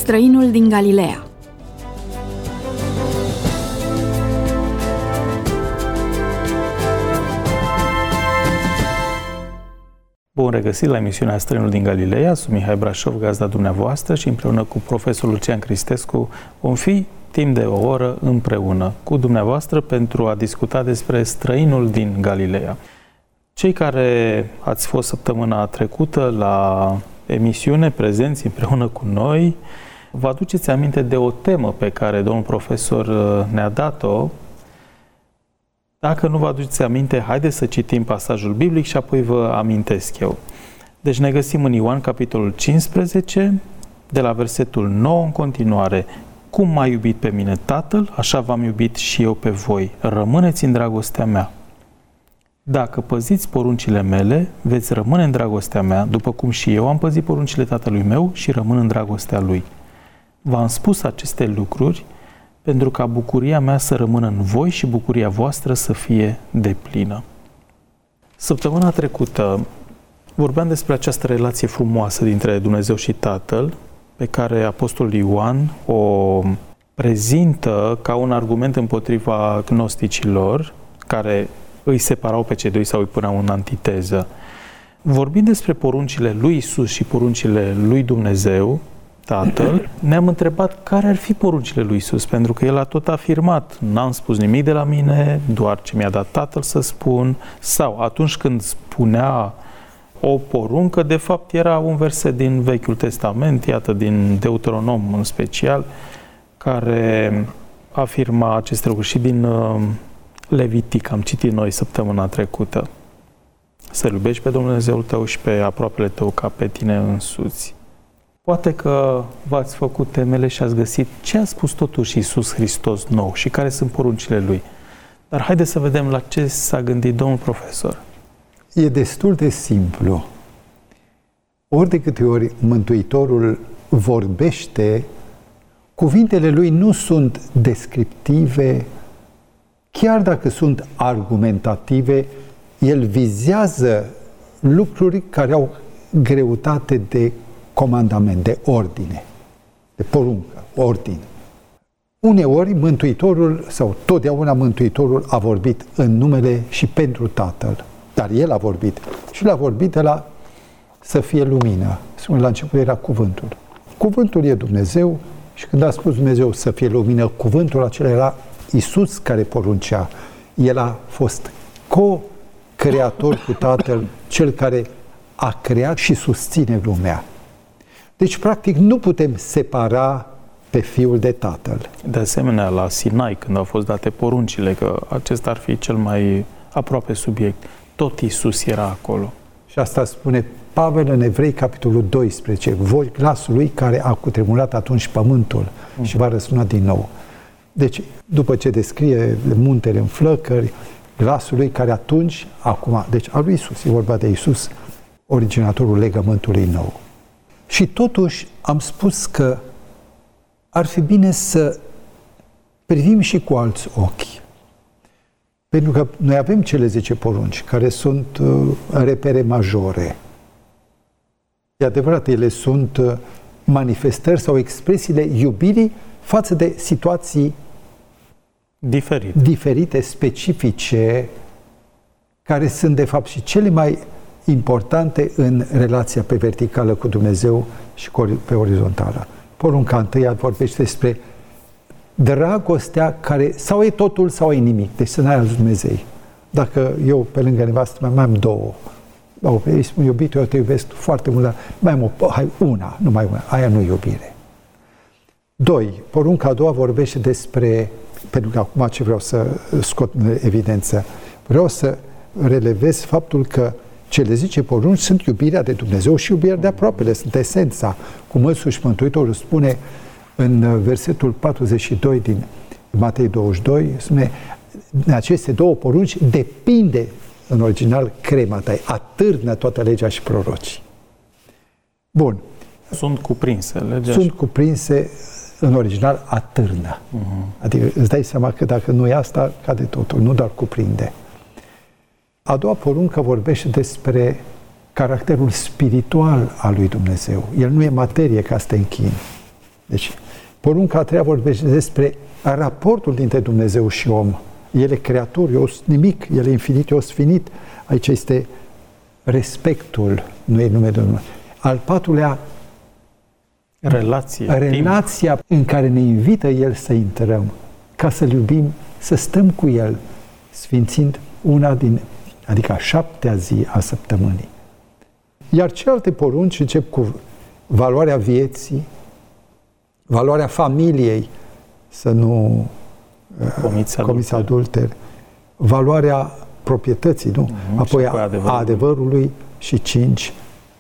Străinul din Galileea. Bun regăsit la emisiunea Străinul din Galileea. Sunt Mihai Brașov, gazda dumneavoastră, și împreună cu profesorul Lucian Cristescu vom fi timp de o oră împreună cu dumneavoastră pentru a discuta despre Străinul din Galileea. Cei care ați fost săptămâna trecută la emisiune, prezenți împreună cu noi, vă aduceți aminte de o temă pe care domnul profesor ne-a dat-o. Dacă nu vă aduceți aminte, haideți să citim pasajul biblic și apoi vă amintesc eu. Deci ne găsim în Ioan, capitolul 15, de la versetul 9 în continuare. Cum m-a iubit pe mine Tatăl, așa v-am iubit și eu pe voi. Rămâneți în dragostea mea. Dacă păziți poruncile mele, veți rămâne în dragostea mea, după cum și eu am păzit poruncile Tatălui meu și rămân în dragostea Lui. V-am spus aceste lucruri pentru ca bucuria mea să rămână în voi și bucuria voastră să fie deplină. Săptămâna trecută vorbeam despre această relație frumoasă dintre Dumnezeu și Tatăl, pe care apostolul Ioan o prezintă ca un argument împotriva gnosticilor, care îi separau pe cei doi sau îi puneau în antiteză. Vorbind despre poruncile lui Isus și poruncile lui Dumnezeu, Tatăl, ne-am întrebat care ar fi poruncile lui Isus, pentru că El a tot afirmat: n-am spus nimic de la mine, doar ce mi-a dat Tatăl să spun, sau atunci când spunea o poruncă, de fapt era un verset din Vechiul Testament, iată, din Deuteronom în special, care afirma aceste lucruri, și din Levitic, am citit noi săptămâna trecută. Să-L iubești pe Dumnezeul tău și pe aproapele tău ca pe tine însuți. Poate că v-ați făcut temele și ați găsit ce a spus totuși Iisus Hristos nou și care sunt poruncile Lui. Dar haideți să vedem la ce s-a gândit domnul profesor. E destul de simplu. Ori de câte ori Mântuitorul vorbește, cuvintele Lui nu sunt descriptive, chiar dacă sunt argumentative, El vizează lucruri care au greutate de comandament, de ordine, de poruncă, ordine. Uneori Mântuitorul, sau totdeauna Mântuitorul, a vorbit în numele și pentru Tatăl, dar El a vorbit și l-a vorbit de la să fie lumină. La început era cuvântul. Cuvântul e Dumnezeu și când a spus Dumnezeu să fie lumină, cuvântul acela era Iisus care poruncea. El a fost co-creator cu Tatăl, Cel care a creat și susține lumea. Deci, practic, nu putem separa pe Fiul de Tatăl. De asemenea, la Sinai, când au fost date poruncile, că acesta ar fi cel mai aproape subiect, tot Iisus era acolo. Și asta spune Pavel în Evrei, capitolul 12. Voi glasul lui care a cutremurat atunci pământul și va răsuna din nou. Deci, după ce descrie muntele în flăcări, glasul lui care atunci, acum, deci al lui Iisus, e vorba de Iisus, originatorul legământului nou. Și totuși am spus că ar fi bine să privim și cu alți ochi. Pentru că noi avem cele 10 porunci, care sunt repere majore. E adevărat, ele sunt manifestări sau expresiile iubirii față de situații diferite, specifice, care sunt de fapt și cele mai importante în relația pe verticală cu Dumnezeu și pe orizontală. Porunca întâia vorbește despre dragostea care sau e totul sau e nimic, deci să n-ai alți Dumnezei. Dacă eu pe lângă nevastă mai am două, îi spun iubit, eu te iubesc foarte mult, dar mai am una, numai una, aia nu e iubire. 2. Porunca a doua vorbește despre, pentru că acum ce vreau să scot în evidență, vreau să relevez faptul că cele 10 porunci sunt iubirea de Dumnezeu și iubirea de aproapele, sunt esența. Cum însuși Mântuitorul spune în versetul 42 din Matei 22, spune, în aceste două porunci depinde, în original, crema ta, atârnă toată legea și prorocii. Bun. Sunt cuprinse. Sunt cuprinse, în original, atârnă. Adică îți dai seama că dacă nu e asta, cade totul, nu doar cuprinde. A doua poruncă vorbește despre caracterul spiritual al lui Dumnezeu. El nu e materie ca să te închini. Deci, porunca a treia vorbește despre raportul dintre Dumnezeu și om. El e creator, eu sunt nimic, El e infinit, eu sunt finit. Aici este respectul, nu e numele Domnului. Al patrulea, relația în care ne invită El să intrăm, ca să-L iubim, să stăm cu El, sfințind adică a 7-a zi a săptămânii. Iar celelalte porunci încep cu valoarea vieții, valoarea familiei, să nu comiți adulter, valoarea proprietății, nu? Apoi a adevărului și 5,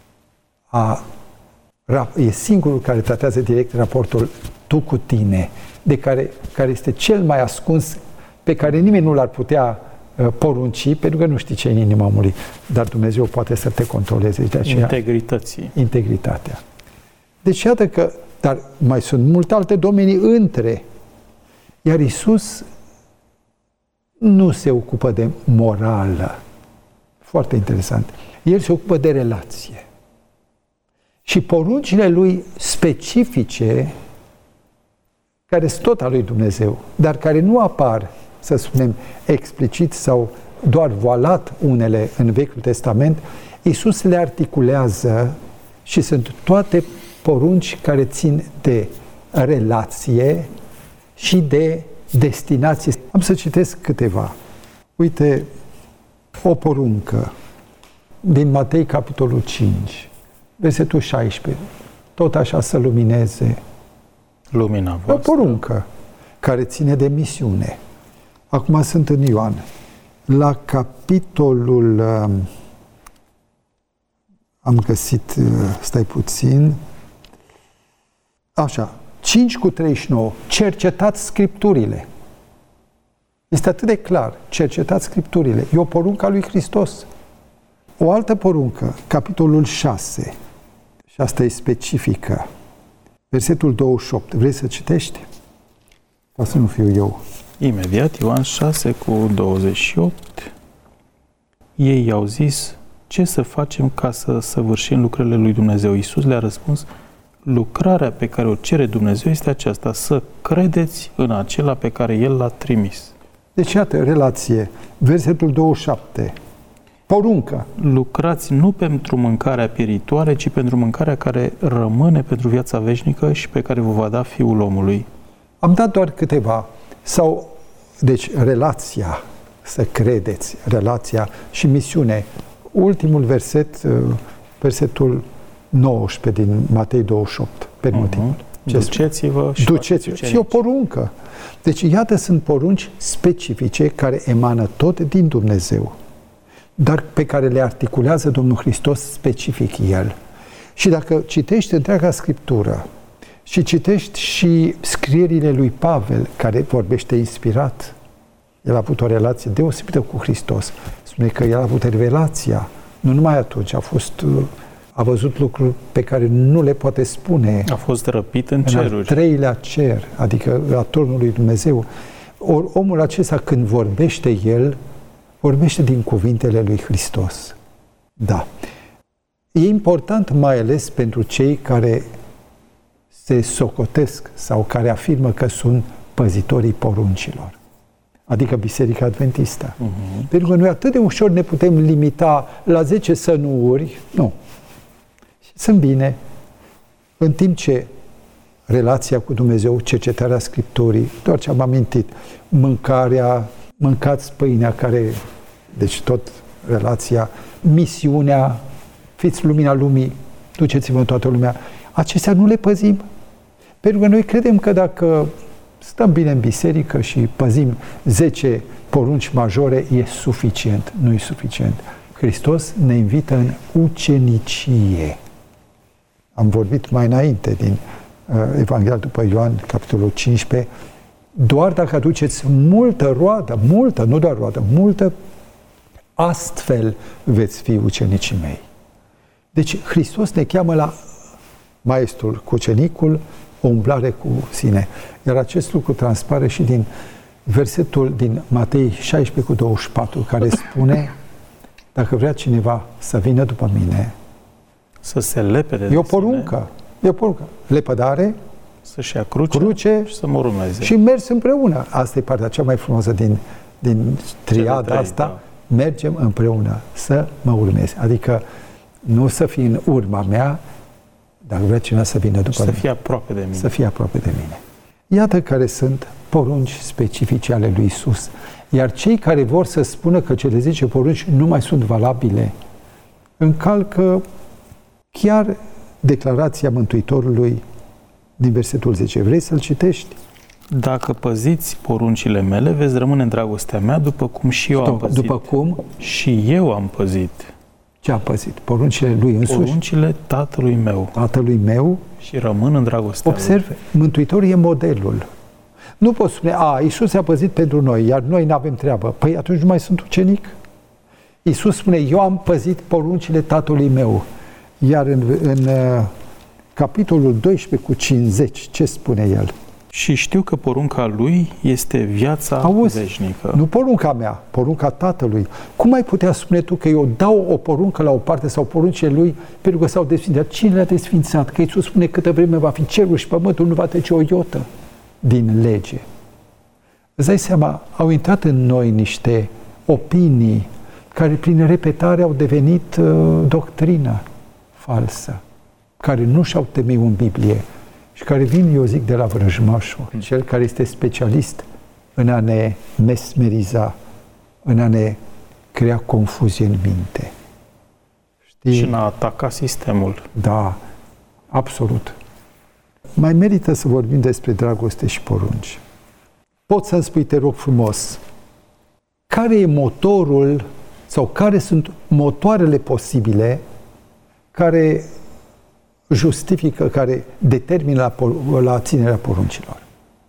e singurul care tratează direct raportul tu cu tine, care este cel mai ascuns, pe care nimeni nu l-ar putea porunci, pentru că nu știi ce e în inima omului, dar Dumnezeu poate să te controleze. De aceea, integritatea. Deci iată că, dar mai sunt multe alte domenii între. Iar Iisus nu se ocupă de morală. Foarte interesant. El se ocupă de relație. Și poruncile lui specifice, care sunt tot al lui Dumnezeu, dar care nu apar, să spunem, explicit sau doar voalat unele în Vechiul Testament, Iisus le articulează și sunt toate porunci care țin de relație și de destinație. Am să citesc câteva. Uite, o poruncă din Matei, capitolul 5, versetul 16. Tot așa să lumineze lumina voastră. O poruncă care ține de misiune. Acum sunt în Ioan. La capitolul... am găsit... stai puțin... Așa. 5:39. Cercetați Scripturile. Este atât de clar. Cercetați Scripturile. E o poruncă a lui Hristos. O altă poruncă, capitolul 6. Și asta e specifică. Versetul 28. Vrei să citești? Ca să nu fiu eu. Imediat, Ioan 6:28. Ei i-au zis, ce să facem ca să săvârșim lucrările lui Dumnezeu? Iisus le-a răspuns, lucrarea pe care o cere Dumnezeu este aceasta, să credeți în acela pe care El l-a trimis. Deci, iată, relație. Versetul 27. Poruncă. Lucrați nu pentru mâncarea pieritoare, ci pentru mâncarea care rămâne pentru viața veșnică și pe care vă va da Fiul omului. Am dat doar câteva. Deci, relația, să credeți, relația și misiune. Ultimul verset, versetul 19 din Matei 28, penultimul. Duceți-vă și duceți-vă. Și o poruncă. Deci, iată, sunt porunci specifice care emană tot din Dumnezeu, dar pe care le articulează Domnul Hristos specific El. Și dacă citești întreaga Scriptură și citești și scrierile lui Pavel, care vorbește inspirat, el a avut o relație deosebită cu Hristos. Spune că el a avut revelația, nu numai atunci, a văzut lucruri pe care nu le poate spune. A fost răpit în ceruri. Al treilea cer, adică la turnul lui Dumnezeu. Ori omul acesta, când vorbește el, vorbește din cuvintele lui Hristos. Da. E important mai ales pentru cei care se socotesc sau care afirmă că sunt păzitorii poruncilor. Adică Biserica Adventistă. Pentru că noi atât de ușor ne putem limita la 10 sănuuri. Nu. Sunt bine. În timp ce relația cu Dumnezeu, cercetarea Scripturii, doar ce am amintit, mâncați pâinea care, deci tot relația, misiunea, fiți lumina lumii, duceți-vă în toată lumea. Acestea nu le păzim. Pentru că noi credem că dacă stăm bine în biserică și păzim 10 porunci majore, e suficient. Nu e suficient. Hristos ne invită în ucenicie. Am vorbit mai înainte din Evanghelia după Ioan, capitolul 15, doar dacă aduceți multă roadă, multă, nu doar roadă, multă, astfel veți fi ucenicii mei. Deci Hristos ne cheamă la maestrul cu ucenicul, o umblare cu sine. Iar acest lucru transpare și din versetul din Matei 16:24, care spune, dacă vrea cineva să vină după mine, să se lepede de e o poruncă. E o poruncă. Lepădare, să-și ia cruce și să mă urmeze. Și mers împreună. Asta e partea cea mai frumoasă din triada asta. Da. Mergem împreună să mă urmeze. Adică nu să fii în urma mea, dacă vrea cineva să vină după mine. Să fie aproape de mine. Să fie aproape de mine. Iată care sunt porunci specifice ale lui Iisus. Iar cei care vor să spună că cele 10 porunci nu mai sunt valabile, încalcă chiar declarația Mântuitorului din versetul 10. Vrei să-l citești? Dacă păziți poruncile mele, veți rămâne în dragostea mea, după cum și eu am păzit. După cum? Și eu am păzit. Ce a păzit? Poruncile lui însuși? Poruncile Tatălui meu. Tatălui meu. Și rămân în dragostea Observe, lui. Mântuitorul e modelul. Nu poți spune, Iisus a păzit pentru noi, iar noi nu avem treabă. Păi atunci nu mai sunt ucenic. Iisus spune, eu am păzit poruncile Tatălui meu. Iar în capitolul 12 cu 50, ce spune el? Și știu că porunca lui este viața veșnică. Nu porunca mea, porunca Tatălui. Cum ai putea spune tu că eu dau o poruncă la o parte sau poruncile lui pentru că s-au desfințat? Cine le-a desfințat? Că Iisus spune câtă vreme va fi cerul și pământul, nu va trece o iotă din lege. Îți dai seama, au intrat în noi niște opinii care prin repetare au devenit doctrină falsă, care nu și-au temeiul în Biblie și care vin, eu zic, de la vrăjmașul, cel care este specialist în a ne mesmeriza, în a ne crea confuzie în minte. Știi? Și în a ataca sistemul. Da, absolut. Mai merită să vorbim despre dragoste și porunci. Poți să-mi spui, te rog frumos, care e motorul sau care sunt motoarele posibile care justifică, care determină la ținerea poruncilor?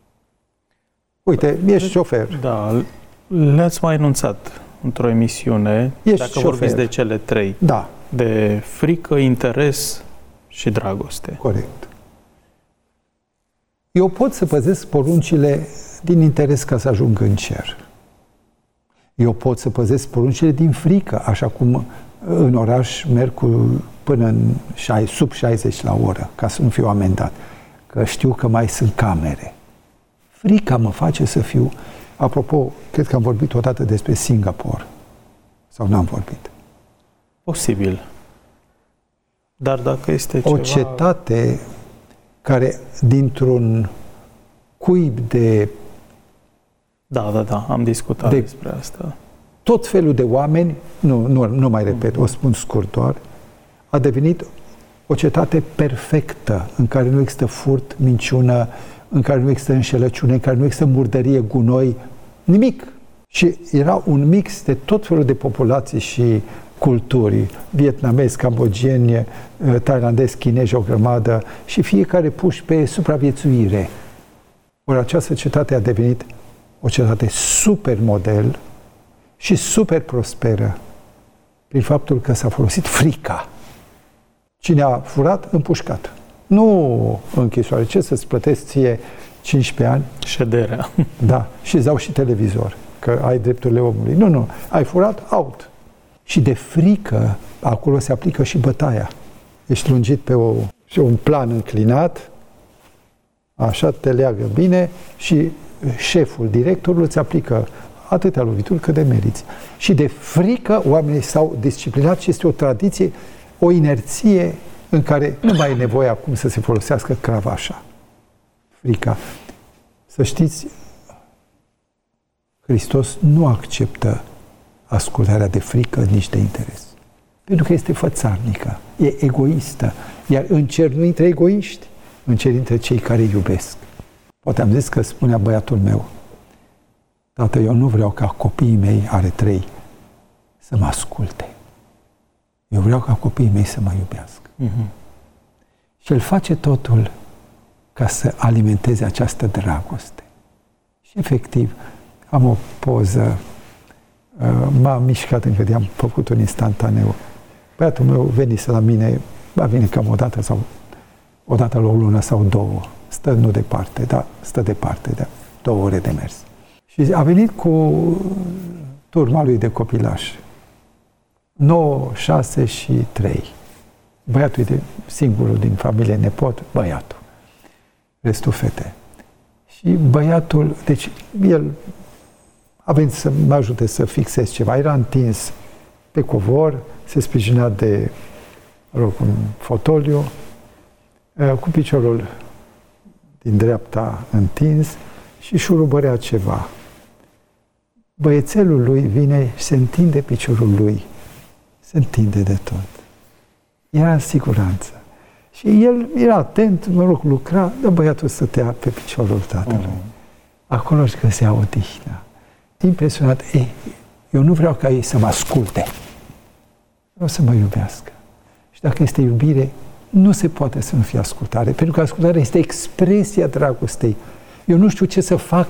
Uite, ești șofer. Da, le-ați mai enunțat într-o emisiune, Ești dacă șofer. vorbiți de cele 3. Da. De frică, interes și dragoste. Corect. Eu pot să păzesc poruncile din interes ca să ajung în cer. Eu pot să păzesc poruncile din frică, așa cum în oraș merg până în sub 60 la oră, ca să nu fiu amendat, că știu că mai sunt camere. Frica mă face să fiu... Apropo, cred că am vorbit odată despre Singapore. Sau n-am vorbit? Posibil. Dar dacă este o cetate care dintr-un cuib de... Da, am discutat despre asta. Tot felul de oameni, nu mai repet, o spun scurt doar, a devenit o cetate perfectă, în care nu există furt, minciună, în care nu există înșelăciune, în care nu există murdărie, gunoi, nimic. Și era un mix de tot felul de populații și culturi, vietnamezi, cambogieni, thailandezi, chinezi, o grămadă, și fiecare puși pe supraviețuire. Ori această cetate a devenit o cetate super model și super prosperă prin faptul că s-a folosit frica. Cine a furat, împușcat. Nu închisoare. Ce să-ți plătesc ție 15 ani? Șederea. Da. Și îți dau și televizor, că ai drepturile omului. Nu. Ai furat, out. Și de frică, acolo se aplică și bătaia. Ești lungit pe un plan înclinat, așa te leagă bine și șeful, directorul îți aplică atâtea lovituri cât de meriți. Și de frică oamenii s-au disciplinat și este o tradiție, o inerție în care nu mai e nevoie acum să se folosească cravașa. Frica. Să știți, Hristos nu acceptă ascultarea de frică, nici de interes. Pentru că este fățarnică, e egoistă. Iar în cer nu intră egoiști, în cer intră cei care iubesc. Poate am zis că spunea băiatul meu, tată, eu nu vreau ca copiii mei, are 3, să mă asculte. Eu vreau ca copiii mei să mă iubească. Și el face totul ca să alimenteze această dragoste. Și efectiv, am o poză, m-a mișcat încă de am făcut un instantaneu. Băiatul meu venise la mine, vine cam o dată la o lună sau 2. Stă nu departe, dar stă departe, de 2 ore de mers. Și a venit cu turma lui de copilași. 9, 6 și 3. Băiatul e singurul din familie, nepot, băiatul. restul fete. Și băiatul, deci el a venit să mă ajute să fixez ceva, era întins pe covor, se sprijinea de, un fotoliu, cu piciorul din dreapta întins și șurubărea ceva. Băiețelul lui vine și se întinde piciorul lui. Se întinde de tot. Era în siguranță. Și el era atent, lucra, dar băiatul stătea pe piciorul tatălui. Acolo își găsea odihna. Impresionat. Eu nu vreau ca ei să mă asculte. Vreau să mă iubească. Și dacă este iubire, nu se poate să nu fie ascultare, pentru că ascultarea este expresia dragostei. Eu nu știu ce să fac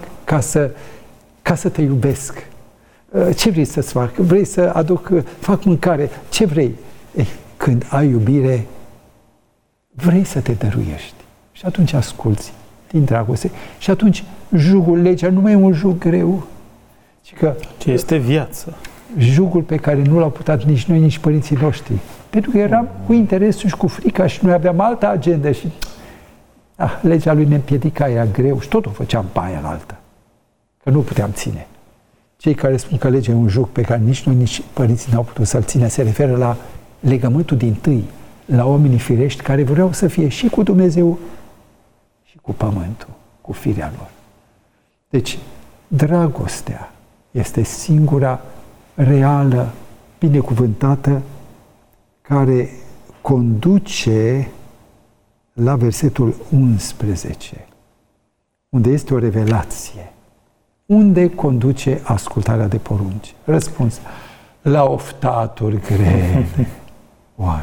ca să te iubesc. Ce vrei să-ți fac? Vrei să fac mâncare? Ce vrei? Când ai iubire, vrei să te dăruiești. Și atunci asculți din dragoste. Și atunci jugul, legea, nu mai e un jug greu. Ce este viață. Jugul pe care nu l-au putut nici noi, nici părinții noștri. Pentru că eram cu interesul și cu frica și noi aveam altă agendă și legea lui ne împiedica, era greu și tot o făceam pe aia în altă. Că nu puteam ține. Cei care spun că legea e un joc pe care nici noi, nici părinții n-au putut să-l ține, se referă la legământul dintâi, la oamenii firești care vreau să fie și cu Dumnezeu și cu pământul, cu firea lor. Deci, dragostea este singura reală, binecuvântată, care conduce la versetul 11, unde este o revelație. Unde conduce ascultarea de porunci? Răspuns, la oftaturi grele. Oare?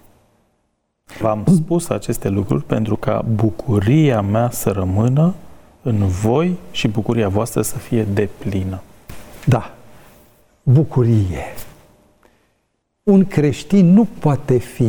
V-am spus aceste lucruri pentru ca bucuria mea să rămână în voi și bucuria voastră să fie deplină. Da, bucurie. Un creștin nu poate fi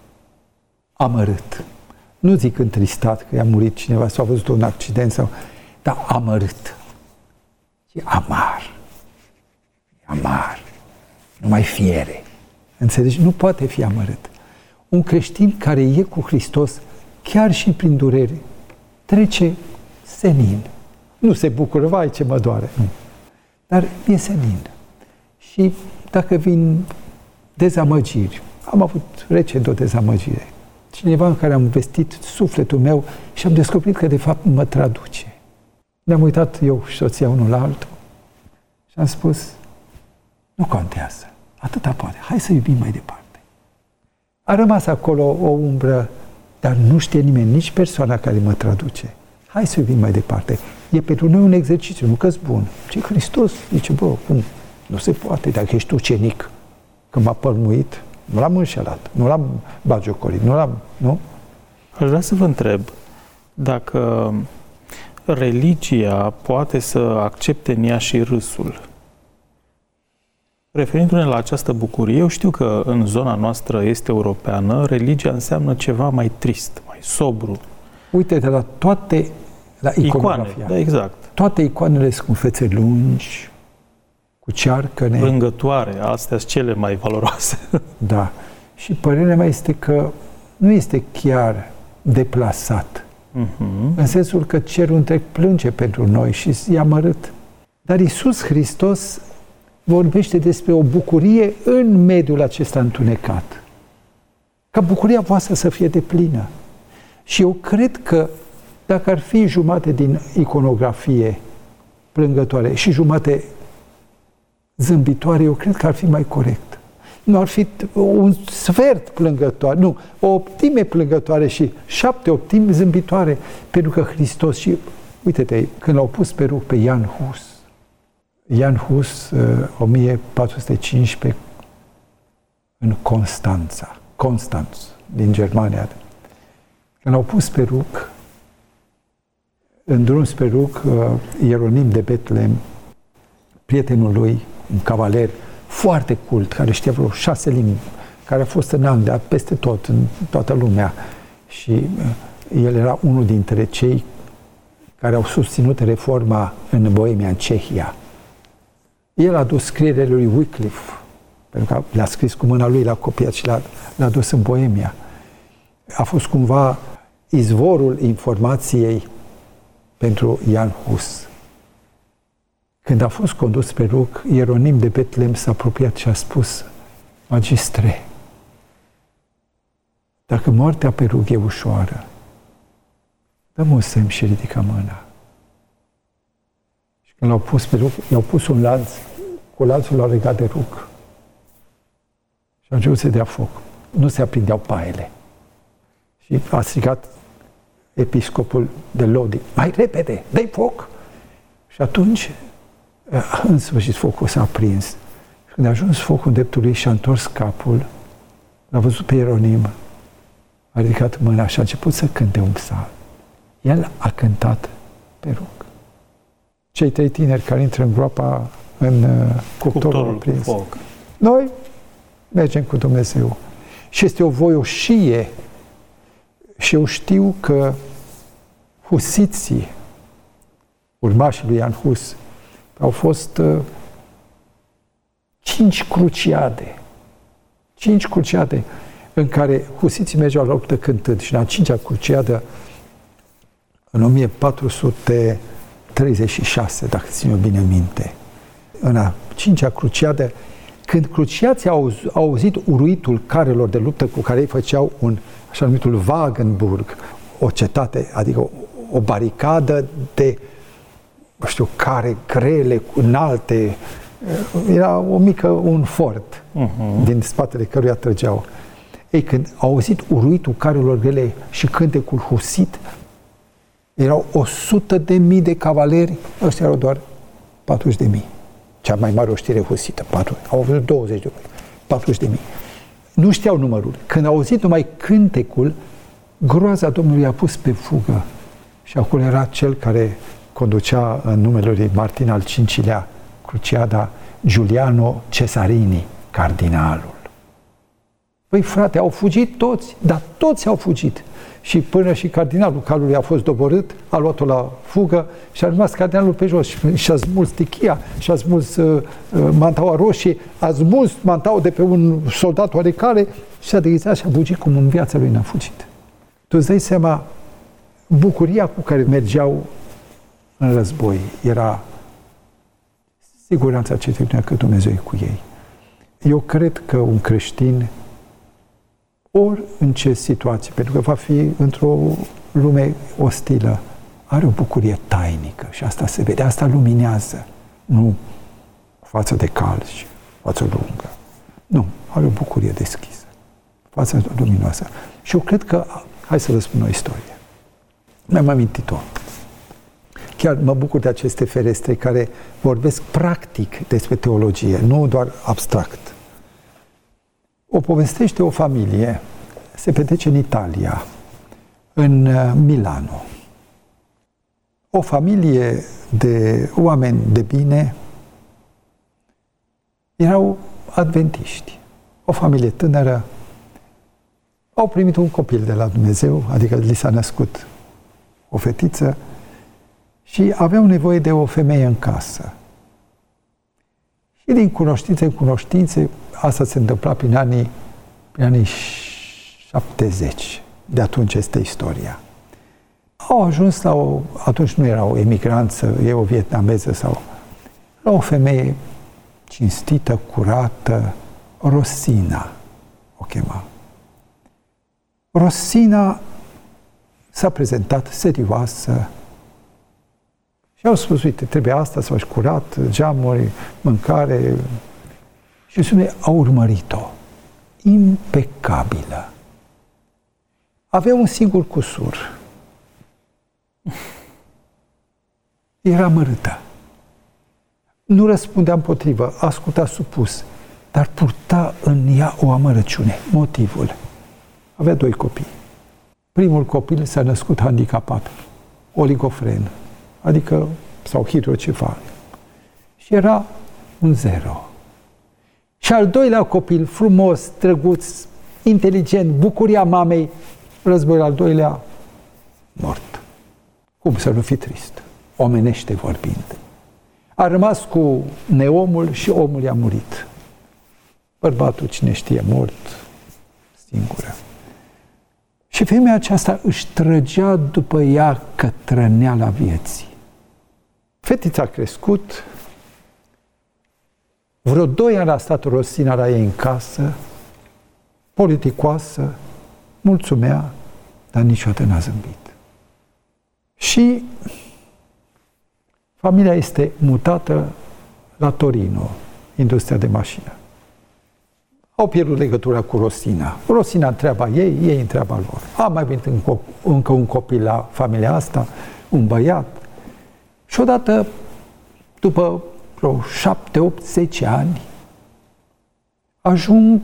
amărât. Nu zic întristat că i-a murit cineva sau a văzut un accident, dar amărât. E amar. E amar. Numai fiere. Înțelegi? Nu poate fi amărât. Un creștin care e cu Hristos, chiar și prin durere, trece senin. Nu se bucură, vai ce mă doare. Nu. Dar e senin. Și dacă vin dezamăgiri, am avut recent o dezamăgire. Cineva în care am vestit sufletul meu și am descoperit că de fapt mă traduce. Ne-am uitat eu și soția unul la altul și am spus, nu contează, atâta poate, hai să iubim mai departe. A rămas acolo o umbră, dar nu știe nimeni, nici persoana care mă traduce. Hai să iubim mai departe. E pentru noi un exercițiu, nu că-s bun. Ce Hristos zice, cum? Nu se poate, dacă ești ucenic, că m-a pălmuit, nu l-am înșelat, nu l-am bagiocorit, nu? Aș vrea să vă întreb dacă religia poate să accepte în ea și râsul. Referindu-ne la această bucurie, eu știu că în zona noastră este europeană, religia înseamnă ceva mai trist, mai sobru. Uite-te la toate, la iconografia. Icoane, da, exact. Toate icoanele sunt cu fețe lungi, cu cearcăne. Plângătoare, astea sunt cele mai valoroase. Da. Și părerea mea este că nu este chiar deplasat. În sensul că cerul întreg plânge pentru noi și e amărât. Dar Iisus Hristos vorbește despre o bucurie în mediul acesta întunecat. Ca bucuria voastră să fie deplină. Și eu cred că dacă ar fi jumate din iconografie plângătoare și jumate zâmbitoare, eu cred că ar fi mai corect. Nu ar fi un sfert plângătoare, nu, o optime plângătoare și 7 optimi zâmbitoare, pentru că Hristos și, uite-te, când l-au pus pe rug pe Jan Hus, 1415, în Constanț, din Germania. Când l-au pus pe rug, în drum spre rug, Ieronim de Betlehem, prietenul lui, un cavaler foarte cult, care știa vreo 6 limbi, care a fost în Anglia, peste tot, în toată lumea. Și el era unul dintre cei care au susținut reforma în Boemia, în Cehia. El a dus scrierile lui Wycliffe, pentru că le-a scris cu mâna lui, l-a copiat și l-a dus în Boemia. A fost cumva izvorul informației pentru Jan Hus. Când a fost condus pe rug, Ieronim de Betlehem s-a apropiat și a spus: Magistre, dacă moartea pe rug e ușoară, dă-mă un semn și ridică mâna. Și când l-au pus pe rug, i-au pus un lanț, cu lanțul l-au legat de rug. Și a început să dea foc. Nu se aprindeau paele. Și a strigat episcopul de Lodi: mai repede, dă-i foc! Și atunci, în sfârșit, focul s-a aprins. Și când a ajuns focul în dreptul lui și a întors capul, l-a văzut pe Ieronim, a ridicat mâna și a început să cânte un psalm. El a cântat pe rug. Cei 3 tineri care intră în groapa, în cuptorul prins. Foc. Noi mergem cu Dumnezeu. Și este o voioșie. Și eu știu că husiții, urmașii lui Jan Hus, au fost 5 cruciade. 5 cruciade în care husiții mergeau la luptă cântând. Și în a 5-a cruciadă, în 1436, dacă țin eu bine minte, în a 5-a cruciadă, când cruciații au auzit uruitul carelor de luptă cu care ei făceau un așa numitul Wagenburg, o cetate, adică o baricadă de, nu știu, care grele, înalte, era un fort din spatele căruia trăgeau. Ei, când au auzit uruitul carelor grele și cântecul husit, erau 100.000 de cavaleri, ăștia erau doar 40.000. Cea mai mare oștire husită, au avut 40.000. Nu știau numărul. Când au auzit numai cântecul, groaza Domnului a pus pe fugă. Și acolo era cel care conducea în numele lui Martin al V-lea cruciada, Giuliano Cesarini, cardinalul. Păi frate, au fugit toți, dar toți au fugit. Și până și cardinalul calului a fost doborât, a luat-o la fugă și a rămas cardinalul pe jos. Și a smuls tichia, și a smuls mantaua roșie, a smuls mantaua de pe un soldat oarecare și a deghizat și a fugit cum în viața lui n-a fugit. Tu îți dai seama, bucuria cu care mergeau în război era siguranța certitudinea că Dumnezeu e cu ei. Eu cred că un creștin, ori în ce situație, pentru că va fi într-o lume ostilă, are o bucurie tainică și asta se vede, asta luminează. Nu față de cal și față lungă. Nu, are o bucurie deschisă, față luminoasă. Și eu cred că, hai să vă spun o istorie. Mi-am amintit-o. Chiar mă bucur de aceste ferestre care vorbesc practic despre teologie, nu doar abstract. O povestește o familie, se petrece în Italia, în Milano. O familie de oameni de bine erau adventiști. O familie tânără, au primit un copil de la Dumnezeu, adică li s-a născut o fetiță și aveau nevoie de o femeie în casă. Și din cunoștințe în cunoștințe, asta se întâmpla prin anii 70. De atunci este istoria. Au ajuns la atunci nu era o emigranță, e o vietnameză sau la o femeie cinstită, curată, Rosina o chema. Rosina s-a prezentat serioasă și au spus, uite, trebuie asta, să faci curat, geamuri, mâncare. Și spune, a urmărit-o. Impecabilă. Avea un singur cusur. Era amărâtă. Nu răspundea împotrivă, asculta supus, dar purta în ea o amărăciune. Motivul. Avea 2 copii. Primul copil s-a născut handicapat, oligofren, adică, sau hidrocefal. Și era un 0. Și al doilea copil, frumos, drăguț, inteligent, bucuria mamei, războiul al doilea, mort. Cum să nu fi trist? Omenește vorbind. A rămas cu neomul și omul i-a murit. Bărbatul, cine știe, mort, singură. Și Și femeia aceasta își trăgea după ea cătrăneala vieții. Fetița a crescut, vreo 2 ani a stat Rosina la ei în casă, politicoasă, mulțumea, dar niciodată n-a zâmbit. Și familia este mutată la Torino, industria de mașină. Au pierdut legătura cu Rosina. Rosina întreaba ei, ei întreaba lor. A mai venit încă un copil la familia asta, un băiat. Și odată, după vreo 7, 8, 10 ani, ajung...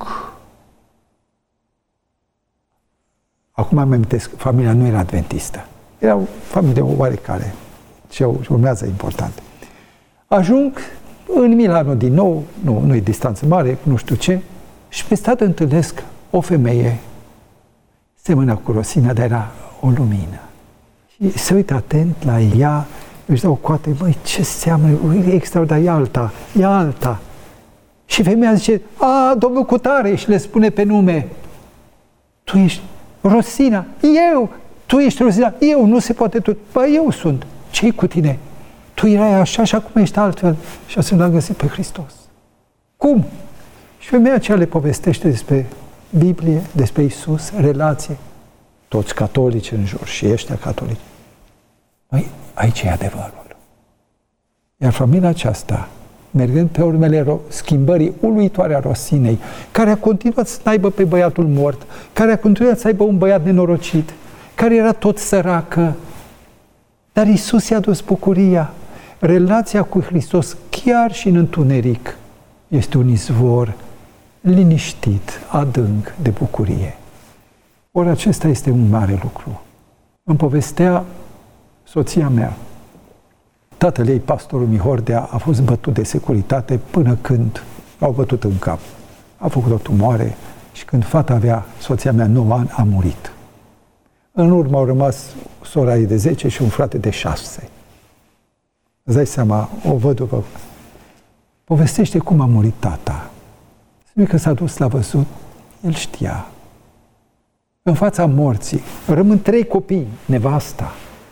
Acum îmi amintesc, familia nu era adventistă. Era o familie oarecare. Ce urmează important. Ajung în Milano din nou, nu e distanță mare, nu știu ce, și pe stradă întâlnesc o femeie, semăna cu Rosina, dar era o lumină. Și se uită atent la ea, își dau coate, băi, ce seamănă, e extraordinar, e alta. Și femeia zice, domnul Cutare, și le spune pe nume, tu ești Rosina, eu, tu ești Rosina, eu, nu se poate tu, bă, eu sunt, ce-i cu tine? Tu erai așa și acum ești altfel. Și atunci l-am găsit pe Hristos. Cum? Și femeia aceea le povestește despre Biblie, despre Iisus, relație. Toți catolici în jur și ăștia catolici. Măi, aici e adevărul. Iar familia aceasta, mergând pe urmele schimbării uluitoare a Rosinei, care a continuat să aibă pe băiatul mort, care a continuat să aibă un băiat nenorocit, care era tot săracă, dar Iisus i-a dus bucuria. Relația cu Hristos, chiar și în întuneric, este un izvor liniștit, adânc de bucurie. Ori acesta este un mare lucru. Îmi povestea soția mea. Tatăl ei, pastorul Mihordea, a fost bătut de securitate până când l-au bătut în cap. A făcut o tumoare și când fata avea, soția mea, 9 ani, a murit. În urmă au rămas sora ei de 10 și un frate de 6. Îți dai seama, o văduvă povestește cum a murit tata. Spune că s-a dus, l-a văzut, el știa. În fața morții rămân 3 copii, nevasta.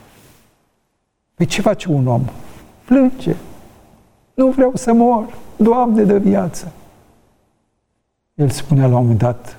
Păi ce face un om? Plânge. Nu vreau să mor. Doamne, dă viață. El spunea la un moment dat,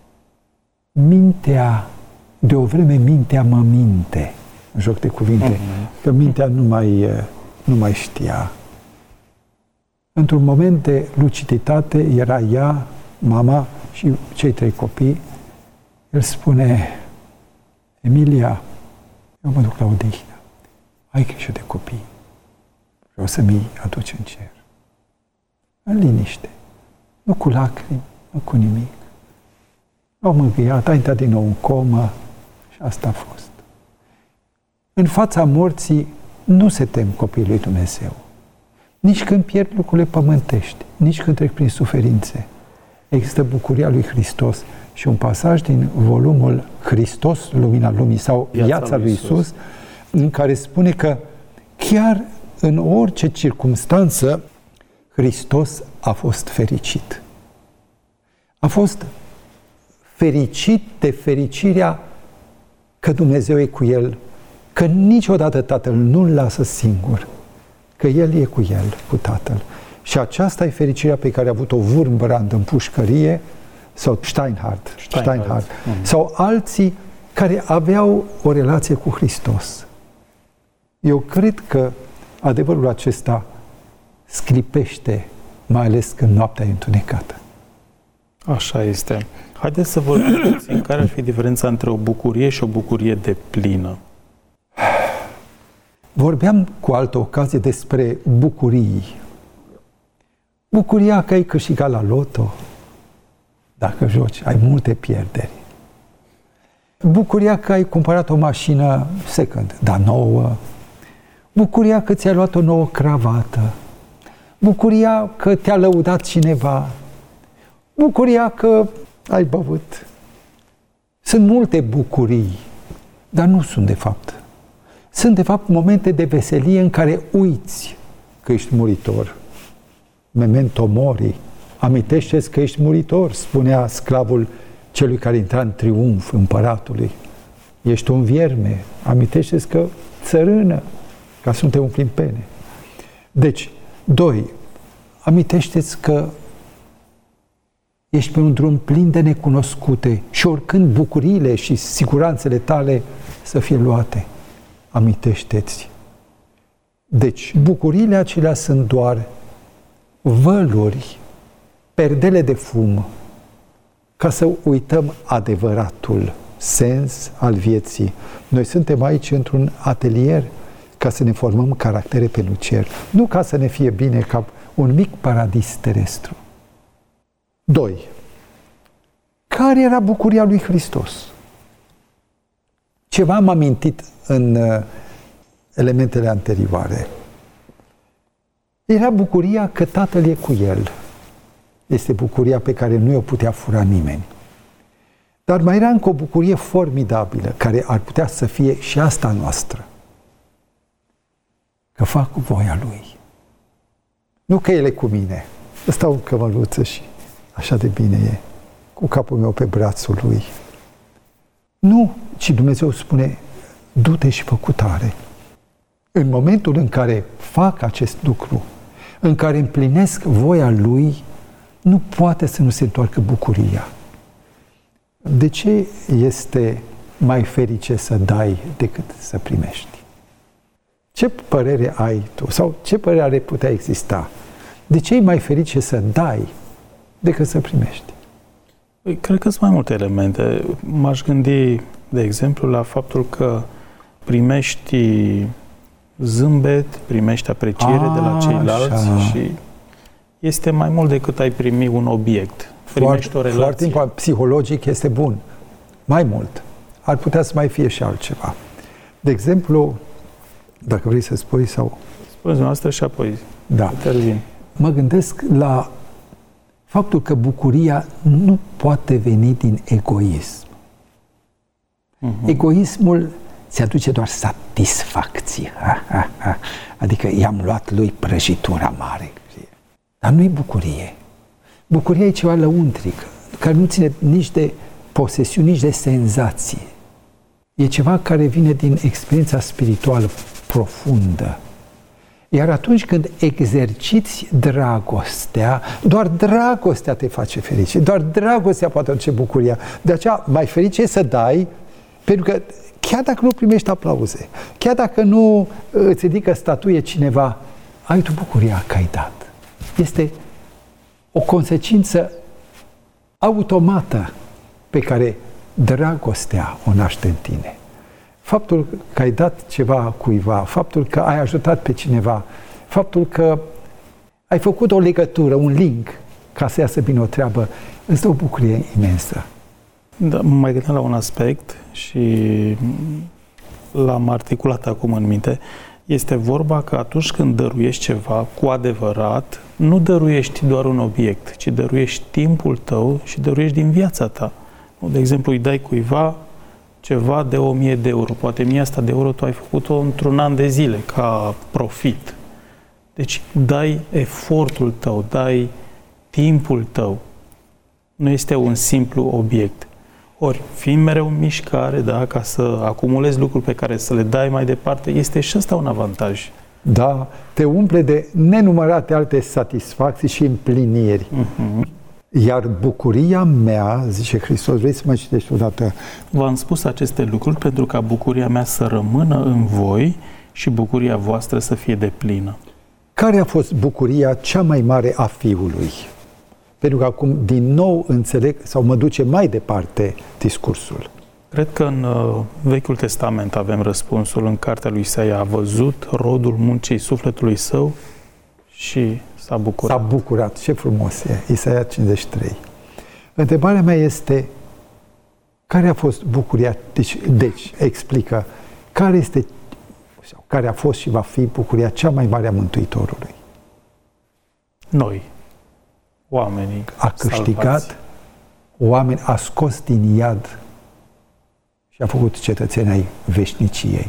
de o vreme mintea mă minte, în joc de cuvinte, că mintea nu mai știa. Într-un moment de luciditate era ea, mama și cei 3 copii. El spune, Emilia, eu mă duc la odihnă. Ai grijă de copii. Vreau să mi-i aduci în cer. În liniște. Nu cu lacrimi, nu cu nimic. L-au mângâiat, a intrat din nou în comă și asta a fost. În fața morții nu se tem copiii lui Dumnezeu. Nici când pierd lucrurile pământești, nici când trec prin suferințe. Există bucuria lui Hristos și un pasaj din volumul Hristos, Lumina Lumii sau Viața lui Iisus, în care spune că chiar în orice circumstanță Hristos a fost fericit. A fost fericit de fericirea că Dumnezeu e cu el, că niciodată Tatăl nu-l lasă singur, că El e cu el, cu Tatăl. Și aceasta e fericirea pe care a avut-o Wurmbrand în pușcărie sau Steinhardt. Sau alții care aveau o relație cu Hristos. Eu cred că adevărul acesta sclipește, mai ales când noaptea e întunecată. Așa este. Haideți să vorbim puțin care ar fi diferența între o bucurie și o bucurie deplină. Vorbeam cu altă ocazie despre bucurii. Bucuria că ai câștigat la loto, dacă joci, ai multe pierderi. Bucuria că ai cumpărat o mașină second, dar nouă. Bucuria că ți-ai luat o nouă cravată. Bucuria că te-a lăudat cineva. Bucuria că ai băvut. Sunt multe bucurii, dar nu sunt de fapt. Sunt de fapt momente de veselie în care uiți că ești muritor. Memento mori. Amintește-ți că ești muritor, spunea sclavul celui care intra în triumf împăratului. ești un vierme, amintește-ți că țărână, ca să nu te umpli în pene. Deci, 2. Amintește-ți că ești pe un drum plin de necunoscute și oricând bucuriile și siguranțele tale să fie luate. Amintește-ți. Deci, bucuriile acelea sunt doar văluri, perdele de fum, ca să uităm adevăratul sens al vieții. Noi suntem aici într-un atelier ca să ne formăm caractere pentru cer, nu ca să ne fie bine ca un mic paradis terestru. 2. Care era bucuria lui Hristos? Ceva am amintit în elementele anterioare. Era bucuria că Tatăl e cu el. Este bucuria pe care nu o putea fura nimeni. Dar mai era încă o bucurie formidabilă, care ar putea să fie și asta noastră. Că fac voia Lui. Nu că El e cu mine. Stau în cămăluță și așa de bine e, cu capul meu pe brațul Lui. Nu, ci Dumnezeu spune, du-te și fă cutare. În momentul în care fac acest lucru, în care împlinesc voia Lui, nu poate să nu se întoarcă bucuria. De ce este mai ferice să dai decât să primești? Ce părere ai tu? Sau ce părere ar putea exista? De ce e mai ferice să dai decât să primești? Cred că sunt mai multe elemente. M-aș gândi, de exemplu, la faptul că primești zâmbet, primești apreciere de la ceilalți și este mai mult decât ai primi un obiect. Primești o relație. Foarte important. Psihologic este bun. Mai mult. Ar putea să mai fie și altceva. De exemplu, dacă vrei să spui sau... Spuneți dumneavoastră și apoi intervin. Mă gândesc la faptul că bucuria nu poate veni din egoism. Egoismul ți aduce doar satisfacție. Adică i-am luat lui prăjitura mare. Dar nu e bucurie. Bucuria e ceva lăuntric, care nu ține nici de posesiuni, nici de senzație. E ceva care vine din experiența spirituală profundă. Iar atunci când exerciți dragostea, doar dragostea te face fericit, doar dragostea poate aduce bucuria. De aceea mai ferice să dai, pentru că chiar dacă nu primești aplauze, chiar dacă nu îți ridică statuie cineva, ai tu bucuria că ai dat. Este o consecință automată pe care dragostea o naște în tine. Faptul că ai dat ceva cuiva, faptul că ai ajutat pe cineva, faptul că ai făcut o legătură, un link, ca să iasă bine o treabă, îți dă o bucurie imensă. Da, mă mai gândeam la un aspect și l-am articulat acum în minte. Este vorba că atunci când dăruiești ceva cu adevărat, nu dăruiești doar un obiect, ci dăruiești timpul tău și dăruiești din viața ta. De exemplu, îi dai cuiva ceva de 1000 de euro. Poate 1000 asta de euro tu ai făcut-o într-un an de zile, ca profit. Deci dai efortul tău, dai timpul tău. Nu este un simplu obiect. Ori, fiind mereu în mișcare, da, ca să acumulezi lucruri pe care să le dai mai departe, este și ăsta un avantaj. Da, te umple de nenumărate alte satisfacții și împliniri. Iar bucuria mea, zice Hristos, vrei să mă citești odată? V-am spus aceste lucruri pentru ca bucuria mea să rămână în voi și bucuria voastră să fie deplină. Care a fost bucuria cea mai mare a Fiului? Pentru că acum din nou înțeleg sau mă duce mai departe discursul. Cred că în Vechiul Testament avem răspunsul în cartea lui Isaia. A văzut rodul muncii sufletului său și s-a bucurat. S-a bucurat. Ce frumos e. Isaia 53. Întrebarea mea este, care a fost bucuria? Deci explică, care a fost și va fi bucuria cea mai mare a Mântuitorului? Noi, oamenii a câștigat salvați. Oameni, a scos din iad și a făcut cetățeni ai veșniciei.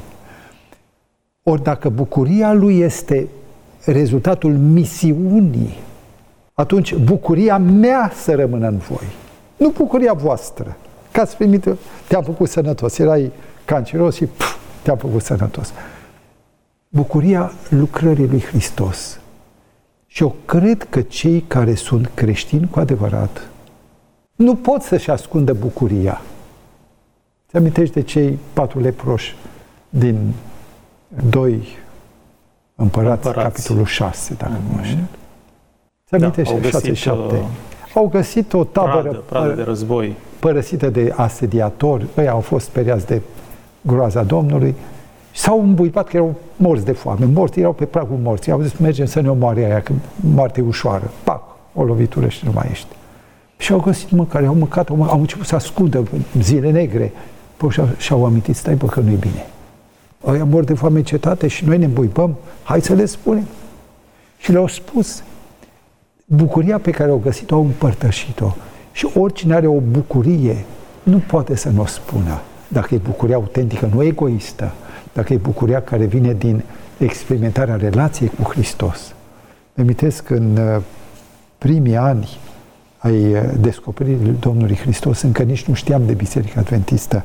Ori dacă bucuria lui este rezultatul misiunii, atunci bucuria mea să rămână în voi, nu bucuria voastră. Că ați primit, te-am făcut sănătos. Erai canceros și te-am făcut sănătos. Bucuria lucrării lui Hristos. Și eu cred că cei care sunt creștini cu adevărat nu pot să-și ascundă bucuria. Ți amintești de cei 4 leproși din 2 Împărați, capitolul 6, dacă nu mă înșel. Ți amintești? 6-7. Au găsit o tabără pradă de război părăsită de asediatori. Ăia au fost speriați de groaza Domnului. S-au îmbuipat că erau morți de foame. Morți, erau pe pragul morții. Au zis, mergem să ne omoare aia, că moarte ușoară. Pac, o lovitură și nu mai ești. Și au găsit mâncare, au mâncat, au început să ascundă zile negre. Și-au amintit, stai bă, că nu-i bine. Ăia mor de foame în cetate și noi ne îmbuibăm, hai să le spunem. Și le-au spus. Bucuria pe care au găsit-o, au împărtășit-o. Și oricine are o bucurie, nu poate să nu o spună. Dacă e bucuria autentică, nu egoistă, dacă e bucuria care vine din experimentarea relației cu Hristos. Îmi amintesc în primii ani ai descoperirii Domnului Hristos, încă nici nu știam de Biserica Adventistă.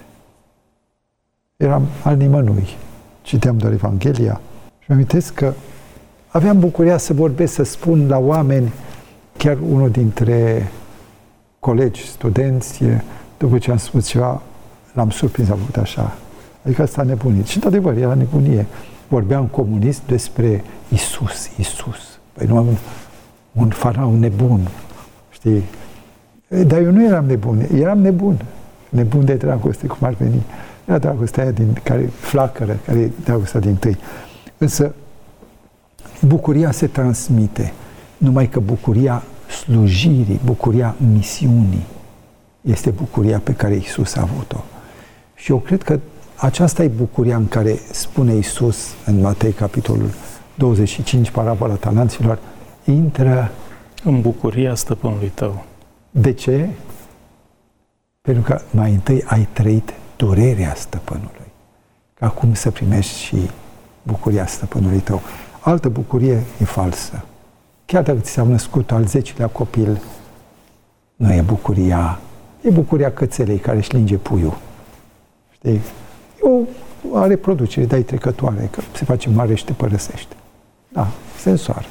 Eram al nimănui. Citeam doar Evanghelia și îmi amintesc că aveam bucuria să vorbesc, să spun la oameni, chiar unul dintre colegi, studenți, după ce am spus ceva, l-am surprins, am făcut așa. Adică asta a nebunit. Și, într-adevăr, era nebunie. Vorbeam comunist despre Iisus. Păi nu am un faraon nebun, știi? Dar eu nu eram nebun, eram nebun. Nebun de dragoste, cum ar veni. Era dragostea aia din care flacără, care e dragostea din tâi. Însă, bucuria se transmite. Numai că bucuria slujirii, bucuria misiunii este bucuria pe care Iisus a avut-o. Și eu cred că aceasta e bucuria în care spune Iisus în Matei, capitolul 25, parabola talanților, intră în bucuria stăpânului tău. De ce? Pentru că mai întâi ai trăit durerea stăpânului. Ca acum să primești și bucuria stăpânului tău. Altă bucurie e falsă. Chiar dacă ți s-a născut al 10-lea copil, nu e bucuria. E bucuria cățelei care își linge puiul. Știi? O reproducere, dai trecătoare, că se face mare și te părăsește. Da, sensoară.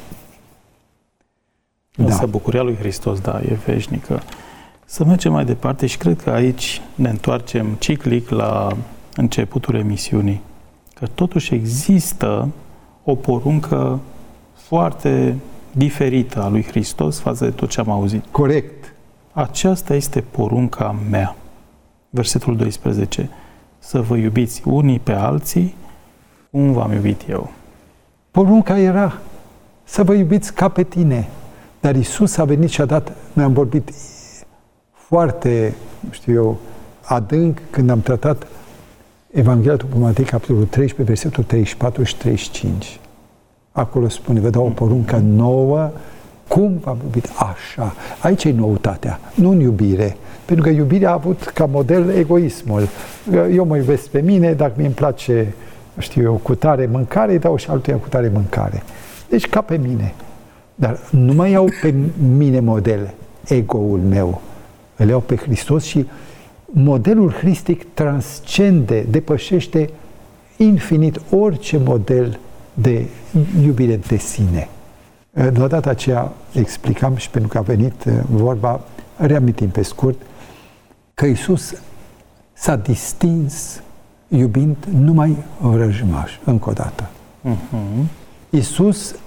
Însă bucuria lui Hristos, da, e veșnică. Să mergem mai departe și cred că aici ne întoarcem ciclic la începutul emisiunii. Că totuși există o poruncă foarte diferită a lui Hristos față de tot ce am auzit. Corect. Aceasta este porunca mea. Versetul 12. Să vă iubiți unii pe alții cum v-am iubit eu. Porunca era să vă iubiți ca pe tine. Dar Iisus a venit și a dat, noi am vorbit foarte, adânc când am tratat Evanghelia după Matei, capitolul 13, versetul 34 și 35. Acolo spune, vă dau o poruncă nouă, cum v-am iubit? Așa. Aici e noutatea, nu în iubire. Pentru că iubirea a avut ca model egoismul. Eu mă iubesc pe mine, dacă mi-mi place, cu tare mâncare, îi dau și altuia cu tare mâncare. Deci ca pe mine. Dar nu mai iau pe mine model, ego-ul meu. Îl iau pe Hristos și modelul hristic transcende, depășește infinit orice model de iubire de sine. La data aceea explicam și pentru că a venit vorba, reamintim pe scurt, că Iisus s-a distins iubind numai vrăjmași, încă o dată. Iisus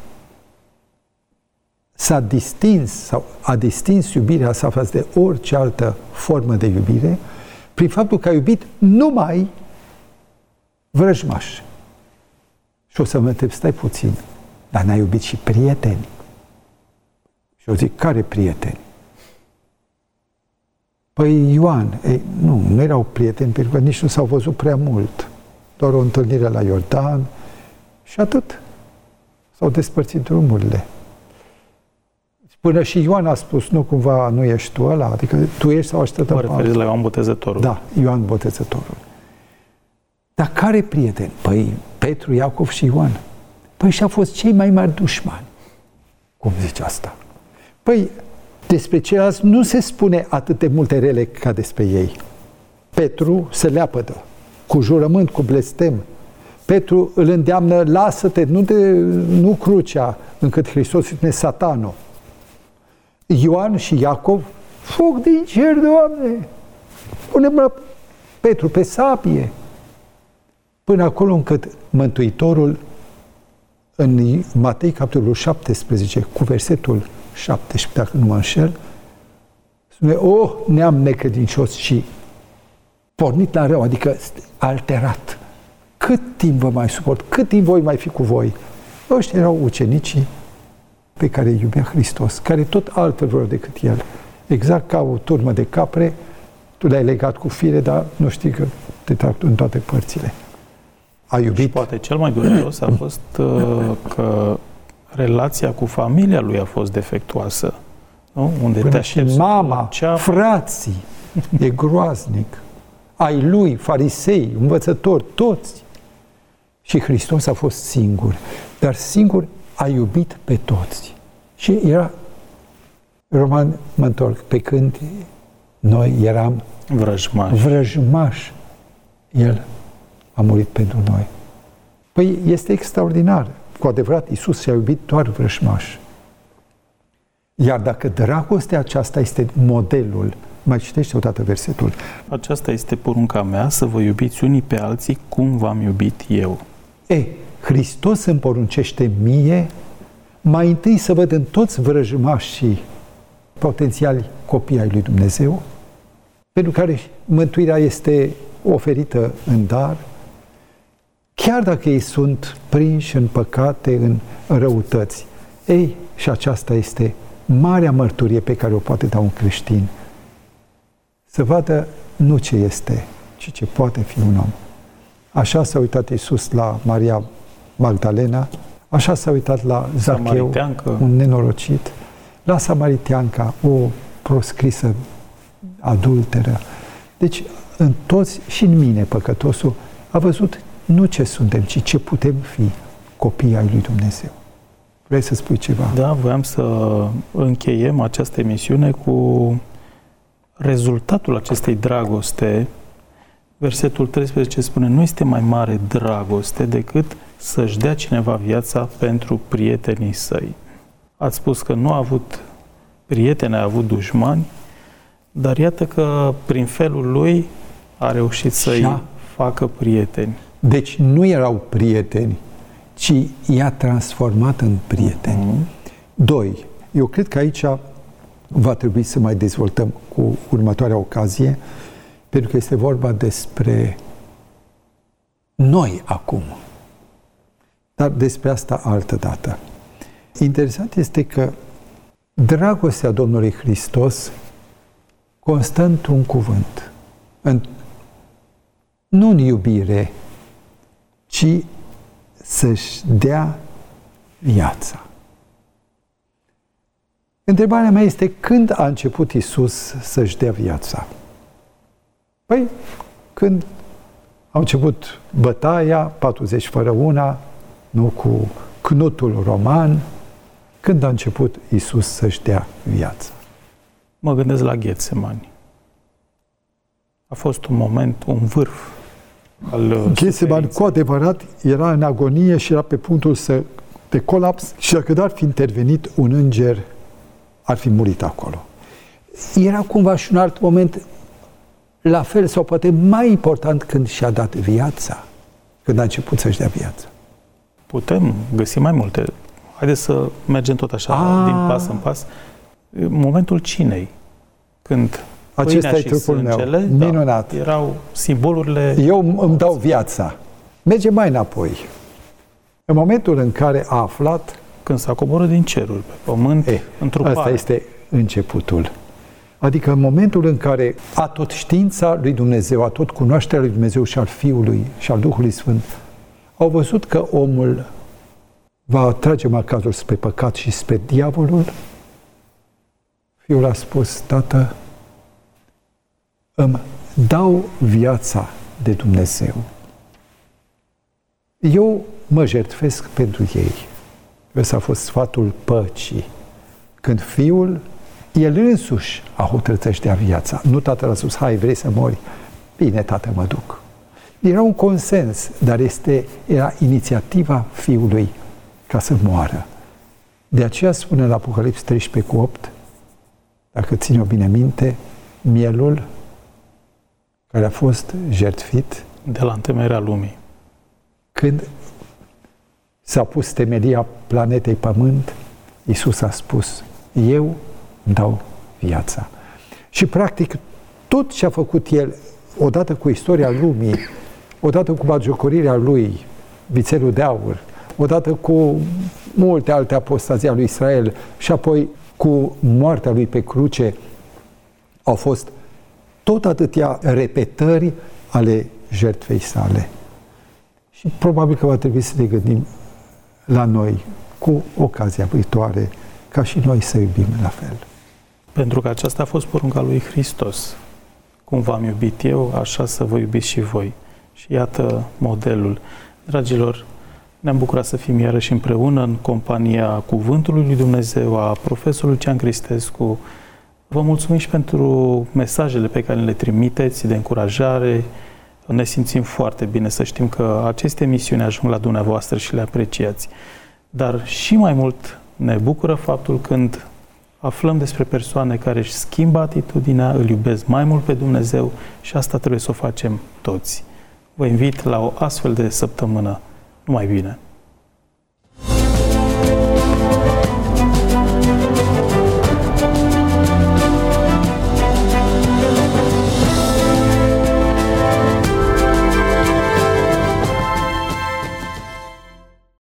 s-a distins sau a distins iubirea sa față de orice altă formă de iubire prin faptul că a iubit numai vrăjmași. Și o să mă întreb, stai puțin, dar n-a iubit și prieteni? Și eu zic, care prieteni? Păi Ioan, nu erau prieteni pentru că nici nu s-au văzut prea mult. Doar o întâlnire la Iordan și atât. S-au despărțit drumurile. Până și Ioan a spus, nu cumva nu ești tu ăla, adică tu ești sau așteptăm. Mă referiți la Ioan Botezătorul. Da, Ioan Botezătorul. Dar care prieteni? Păi Petru, Iacov și Ioan. Păi și-au fost cei mai mari dușmani. Cum zice asta? Păi Despre ceilalți nu se spune atât de multe rele ca despre ei. Petru se leapădă, cu jurământ, cu blestem. Petru îl îndeamnă, lasă-te, nu crucea, încât Hristos spune satanul. Ioan și Iacov, foc din cer, Doamne! Pune-mă Petru pe sabie. Până acolo încât Mântuitorul, în Matei, capitolul 17, cu versetul 17, dacă nu mă înșel, spune, neam necredincios și pornit la rău, adică alterat. Cât timp vă mai suport? Cât timp voi mai fi cu voi? Ăștia erau ucenicii pe care îi iubea Hristos, care tot altfel vreau decât El. Exact ca o turmă de capre, tu le-ai legat cu fire, dar nu știi că te trag în toate părțile. A iubit. Și poate cel mai dureros a fost că relația cu familia lui a fost defectuoasă. Nu? Unde până și mama, frații, e groaznic. Ai lui, farisei, învățători, toți. Și Hristos a fost singur, dar singur a iubit pe toți. Și era, Roman, mă întorc, pe când noi eram vrăjmași, El a murit pentru noi. Păi este extraordinar. Cu adevărat, Iisus și-a iubit doar vrăjmași. Iar dacă dragostea aceasta este modelul, mai citește odată versetul. Aceasta este porunca mea, să vă iubiți unii pe alții cum v-am iubit eu. Hristos îmi poruncește mie mai întâi să văd în toți vrăjmașii potențiali copii ai lui Dumnezeu, pentru care mântuirea este oferită în dar, chiar dacă ei sunt prinși în păcate, în răutăți. Și aceasta este marea mărturie pe care o poate da un creștin. Să vadă nu ce este, ci ce poate fi un om. Așa s-a uitat Iisus la Maria Magdalena, așa s-a uitat la Zacheu, un nenorocit, la Samariteanca, o proscrisă adulteră. Deci, în toți și în mine, păcătosul, a văzut nu ce suntem, ci ce putem fi, copii ai lui Dumnezeu. Vrei să spui ceva? Da, voiam să încheiem această emisiune cu rezultatul acestei dragoste. Versetul 13 spune, nu este mai mare dragoste decât să-și dea cineva viața pentru prietenii săi. Ați spus că nu a avut prieteni, a avut dușmani, dar iată că prin felul lui a reușit să-i facă prieteni. Deci nu erau prieteni, ci i-a transformat în prieteni. 2. Eu cred că aici va trebui să mai dezvoltăm cu următoarea ocazie, pentru că este vorba despre noi acum. Dar despre asta altă dată. Interesant este că dragostea Domnului Hristos constă într-un cuvânt. Nu în iubire, ci să-și dea viața. Întrebarea mea este, când a început Iisus să-și dea viața? Păi, când a început bătaia, 40 fără una, nu cu cnutul roman, când a început Iisus să-și dea viața? Mă gândesc la Ghetsemani. A fost un moment, un vârf al Ghetsemani, cu adevărat, era în agonie și era pe punctul de colaps și dacă n-ar fi intervenit un înger, ar fi murit acolo. Era cumva și un alt moment, la fel sau poate mai important, când și-a dat viața, când a început să-și dea viața. Putem găsi mai multe. Haideți să mergem tot așa, din pas în pas. Momentul cinei, când acesta e trupul meu, minunat. Erau simbolurile. Eu îmi dau viața. Merge mai înapoi. În momentul în care a aflat, când s-a coborât din ceruri pe pământ, întrupare. Asta este începutul. Adică în momentul în care a tot știința lui Dumnezeu, a tot cunoașterea lui Dumnezeu și al Fiului și al Duhului Sfânt, au văzut că omul va trage macazul spre păcat și spre diavolul, Fiul a spus, Tată, îmi dau viața de Dumnezeu. Eu mă jertfesc pentru ei. Ăsta a fost sfatul păcii. Când Fiul El însuși a hotărât să-și dea viața. Nu tatăl a spus, hai, vrei să mori? Bine, tată, mă duc. Era un consens, dar era inițiativa fiului ca să moară. De aceea spune la Apocalips 13:8, dacă ține-o bine minte, mielul care a fost jertfit de la întemeierea lumii. Când s-a pus temelia planetei Pământ, Iisus a spus, eu îmi dau viața. Și practic tot ce a făcut El, odată cu istoria lumii, odată cu batjocorirea Lui, vițelul de aur, odată cu multe alte apostazii lui Israel și apoi cu moartea Lui pe cruce, au fost tot atâtea repetări ale jertfei sale. Și probabil că va trebui să ne gândim la noi cu ocazia viitoare, ca și noi să iubim la fel. Pentru că aceasta a fost porunca lui Hristos. Cum v-am iubit eu, așa să vă iubiți și voi. Și iată modelul. Dragilor, ne-am bucurat să fim iarăși împreună în compania Cuvântului lui Dumnezeu, a profesorului Lucian Cristescu. Vă mulțumim și pentru mesajele pe care le trimiteți de încurajare. Ne simțim foarte bine să știm că aceste emisiuni ajung la dumneavoastră și le apreciați. Dar și mai mult ne bucură faptul când aflăm despre persoane care își schimbă atitudinea, îl iubesc mai mult pe Dumnezeu și asta trebuie să o facem toți. Vă invit la o astfel de săptămână. Numai bine!